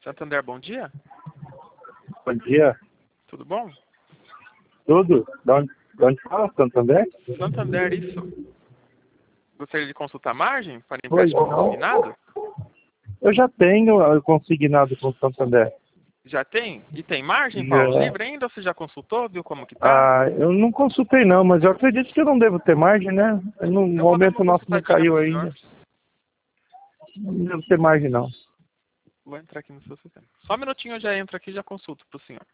Santander, bom dia. Bom dia. Tudo bom? Tudo? De onde fala, Santander? Santander, isso. Gostaria de consultar a margem para Pois empréstimo não. consignado? Eu já tenho consignado com o Santander. Já tem? E tem margem, Paulo? Já. Livre ainda ou você já consultou? Viu como que tá? Eu não consultei não, mas eu acredito que eu não devo ter margem, né? No Eu vou dar momento uma o nosso não consultadinha caiu pro senhor. ainda. Não devo ter margem não. Vou entrar aqui no seu sistema. Só um minutinho, eu já entro aqui e já consulto pro senhor.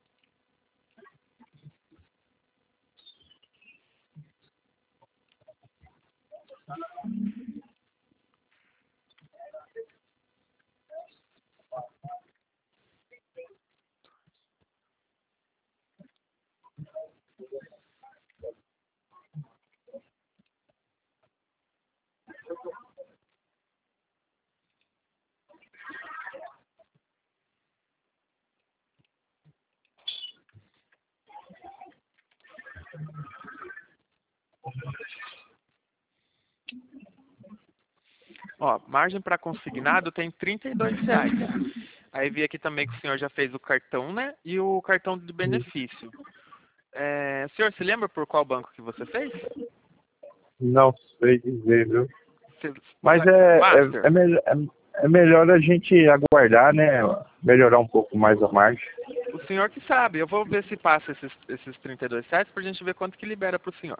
Ó, margem para consignado tem R$ 32. Aí vi aqui também que o senhor já fez o cartão, né? E o cartão de benefício. Senhor, se lembra por qual banco que você fez? Não sei dizer, viu? Você- Mas Master. é melhor a gente aguardar, né? Melhorar um pouco mais a margem. O senhor que sabe. Eu vou ver se passa esses R$ 32 pra gente ver quanto que libera pro senhor.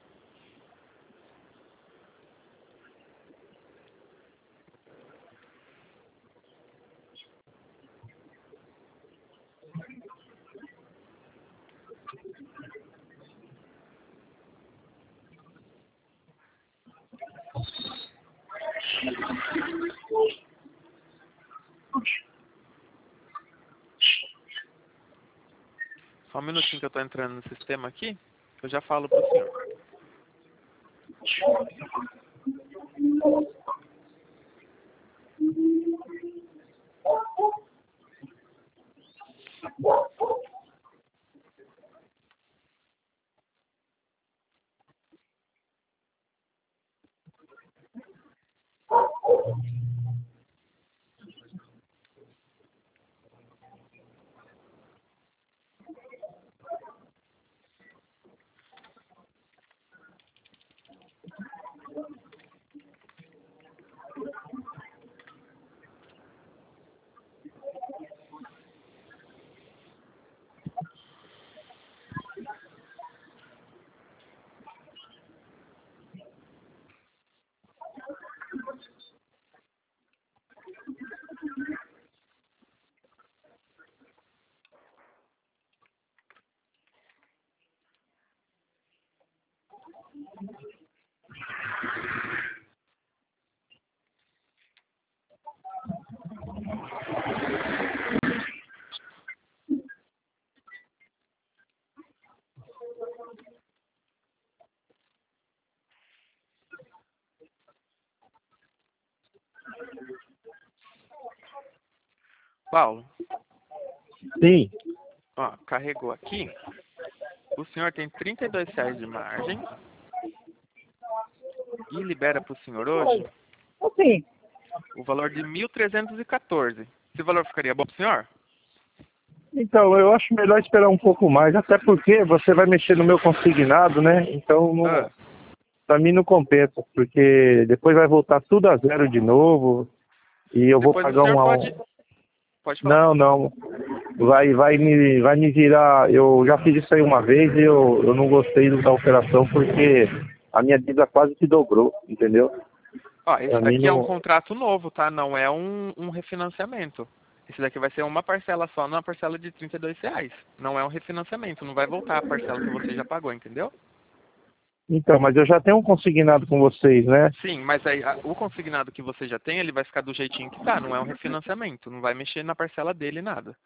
Só um minutinho que eu tô entrando no sistema aqui. Eu já falo pro senhor. Paulo, Sim. ó, carregou aqui. O senhor tem R$ 32 de margem. E libera pro senhor hoje Sim. o valor de 1.314. Esse valor ficaria bom pro senhor? Então, eu acho melhor esperar um pouco mais, até porque você vai mexer no meu consignado, né? Então, Ah, para mim não compensa, porque depois vai voltar tudo a zero de novo e eu vou depois o pagar senhor um. pode falar. Não, não. Vai me virar. Eu já fiz isso aí uma vez e eu não gostei da operação porque a minha dívida quase que dobrou, entendeu? Ó, Pra esse mim daqui é um não. contrato novo, tá? Não é um refinanciamento. Esse daqui vai ser uma parcela só, numa parcela de R$ 32. Não é um refinanciamento, não vai voltar a parcela que você já pagou, entendeu? Então, mas eu já tenho um consignado com vocês, né? Sim, mas aí o consignado que você já tem, ele vai ficar do jeitinho que tá, não é um refinanciamento, não vai mexer na parcela dele nada.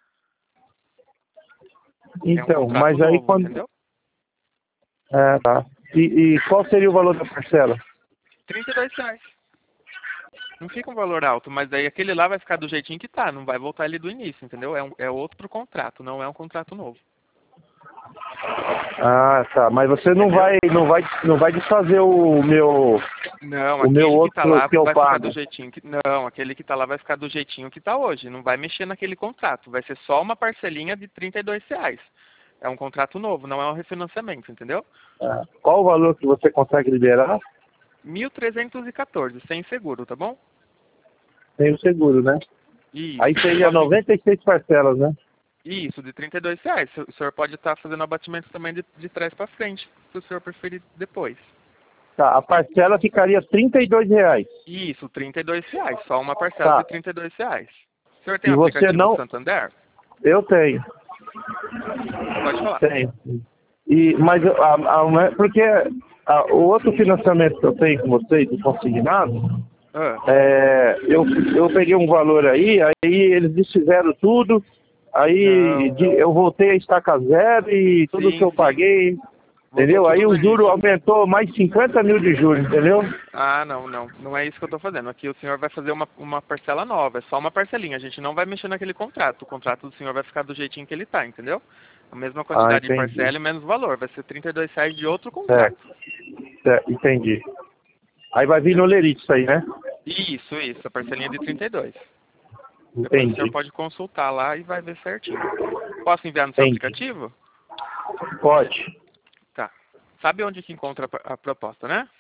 É um Então, contrato mas aí novo, quando. entendeu? Tá. E qual seria o valor da parcela? R$ 32. Não fica um valor alto, mas aí aquele lá vai ficar do jeitinho que tá, não vai voltar ele do início, entendeu? É outro contrato, não é um contrato novo. Ah, tá. Mas você não vai desfazer Não, o meu aquele que tá outro lá que eu vai ficar do pago. jeitinho que. Não, aquele que tá lá vai ficar do jeitinho que tá hoje. Não vai mexer naquele contrato. Vai ser só uma parcelinha de R$ 32. É um contrato novo, não é um refinanciamento, entendeu? Ah, qual o valor que você consegue liberar? 1.314, sem seguro, tá bom? Tem o seguro, né? Aí Isso. seria Posso... 96 parcelas, né? Isso, de R$ 32. O senhor pode estar fazendo abatimento também de trás para frente, se o senhor preferir depois. Tá, a parcela ficaria R$ 32. Isso, R$ 32. Só uma parcela de Tá. R$ 32. O senhor tem E o você aplicativo do não. Santander? Eu tenho, Pode falar. tenho. Mas porque o outro financiamento que eu tenho com vocês, do consignado, Ah, eu peguei um valor aí eles desfizeram tudo, aí não. eu voltei a estaca zero e tudo que Sim, eu sim. paguei, Voltou entendeu? Aí tudo no o juro início. aumentou mais 50 mil de juros, entendeu? Ah, não, não. Não é isso que eu estou fazendo. Aqui o senhor vai fazer uma parcela nova. É só uma parcelinha. A gente não vai mexer naquele contrato. O contrato do senhor vai ficar do jeitinho que ele está, entendeu? A mesma Ah, quantidade de entendi. parcela e menos valor. Vai ser R$ 32 de outro contrato. Certo, certo, entendi. Aí vai vir no Lerite isso aí, né? Isso. A parcelinha de 32. Depois o senhor Entendi, pode consultar lá e vai ver certinho. Posso enviar no seu entendi. aplicativo? Pode. Tá. Sabe onde que encontra a proposta, né?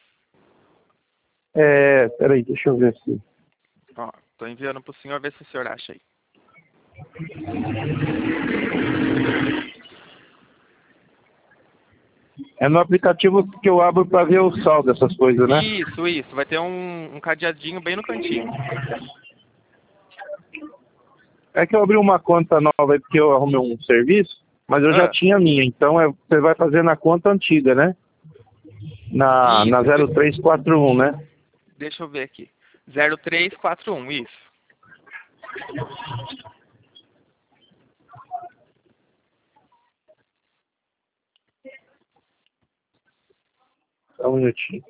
Peraí, deixa eu ver aqui. Ó, tô enviando pro senhor ver se o senhor acha aí. É no aplicativo que eu abro para ver o saldo dessas coisas, né? Isso. Vai ter um cadeadinho bem no cantinho. É que eu abri uma conta nova aí porque eu arrumei um serviço, mas eu já Ah, tinha a minha. Então você vai fazer na conta antiga, né? Na isso. 0341, né? Deixa eu ver aqui. 0341, isso. Só um minutinho.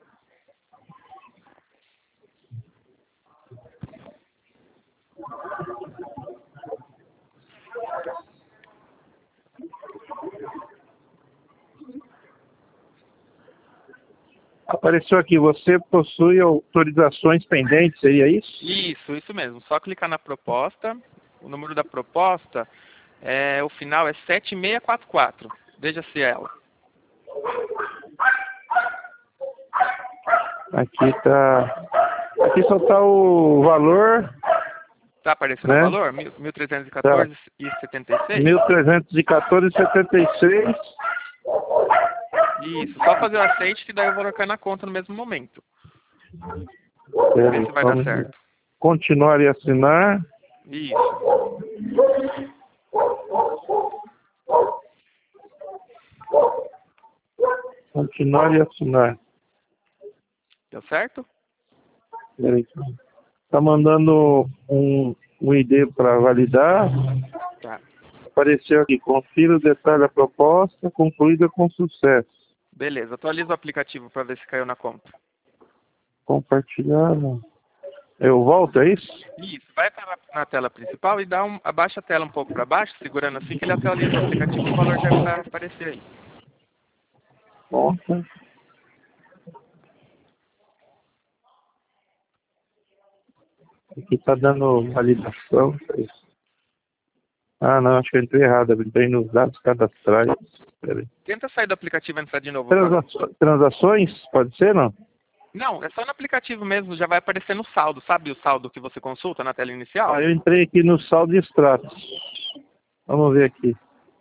Apareceu aqui, você possui autorizações pendentes, seria isso? Isso mesmo. Só clicar na proposta. O número da proposta, o final é 7644. Veja se é ela. Aqui tá. Aqui só tá o valor, Tá aparecendo o né? valor? Tá 1.314,76? 1.314,76. Isso. Só fazer o aceite que daí o valor cai na conta no mesmo momento. Vê Peraí, se vai só um dar minuto. certo. Continuar e assinar. Isso. Continuar e assinar. Deu certo? Peraí. Tá mandando um ID para validar. Tá. Apareceu aqui, confira o detalhe da proposta, concluída com sucesso. Beleza. Atualiza o aplicativo para ver se caiu na conta. Compartilhar. Não. Eu volto, é isso? Isso. Vai estar na tela principal e abaixa a tela um pouco para baixo, segurando assim que ele atualiza o aplicativo, o valor já vai aparecer aí. Volta. Aqui tá dando validação. Ah, não, acho que eu entrei errado. Eu entrei nos dados cadastrais. Peraí. Tenta sair do aplicativo e entrar de novo para ver. Transações? Pode ser, não? Não, é só no aplicativo mesmo, já vai aparecer no saldo. Sabe o saldo que você consulta na tela inicial? Ah, eu entrei aqui no saldo de extratos. Vamos ver aqui.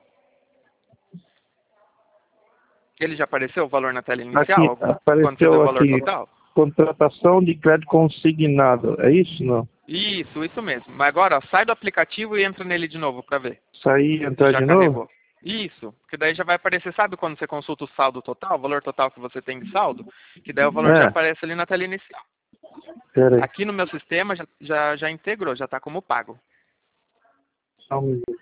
Ele já apareceu o valor na tela Aqui, inicial? Quando você vê o apareceu valor aqui, total? contratação de crédito consignado. É isso, não? Isso mesmo. Mas agora, ó, sai do aplicativo e entra nele de novo para ver Sair e se entrar já de novo? carregou. Isso, porque daí já vai aparecer, sabe quando você consulta o saldo total, o valor total que você tem de saldo? Que daí o valor já É, aparece ali na tela inicial. peraí. Aqui no meu sistema já integrou, já está como pago. Só um minuto.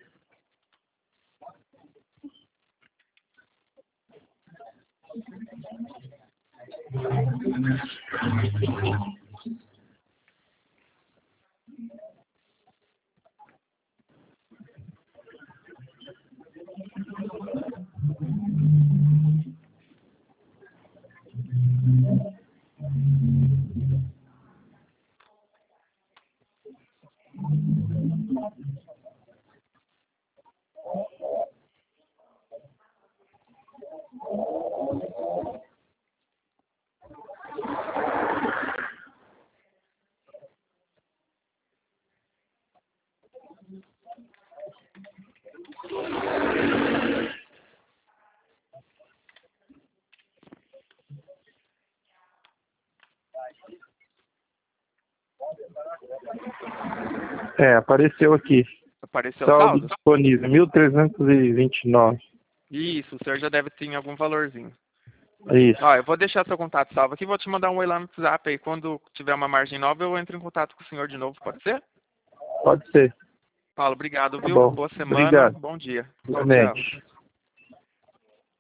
Apareceu aqui. Apareceu o Saldo saldo? disponível, 1.329. Isso, o senhor já deve ter algum valorzinho. Isso. Ó, eu vou deixar seu contato salvo aqui, vou te mandar um oi lá no WhatsApp aí. Quando tiver uma margem nova, eu entro em contato com o senhor de novo, pode ser? Pode ser. Paulo, obrigado, Tá viu? bom. Boa semana, Obrigado. bom dia. Tchau, tchau. Igualmente.